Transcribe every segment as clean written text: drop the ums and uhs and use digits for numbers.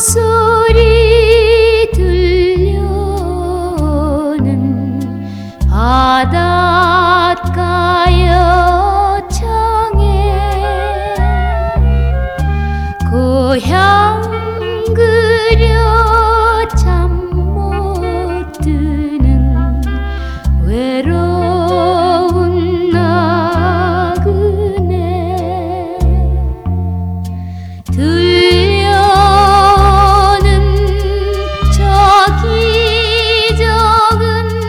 소리 들려오는 바닷가 여창에 고향 그려 잠 못 드는 외로운 나그네 들려오는 저 기적은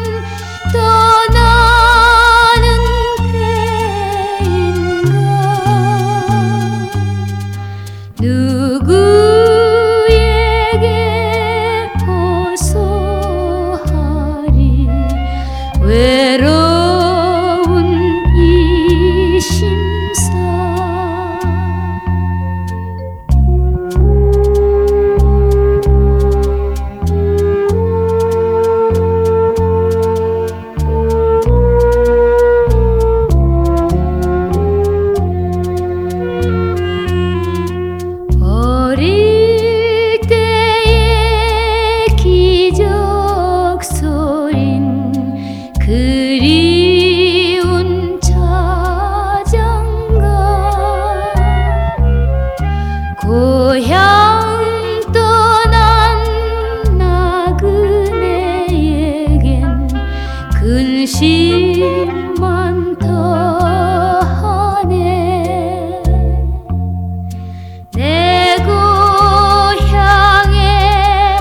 떠나는 배인가 누구에게 호소하리 외로운 이 심사 어릴 때의 기적 소린 그리운 자장가 고향 떠난 나그네에겐 근심만 더하네 내 고향에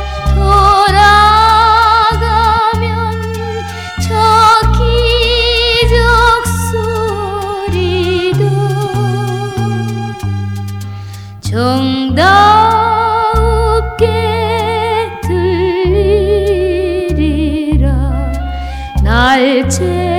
돌아가면 저 기적 소리도 정다웁게 들리리라 날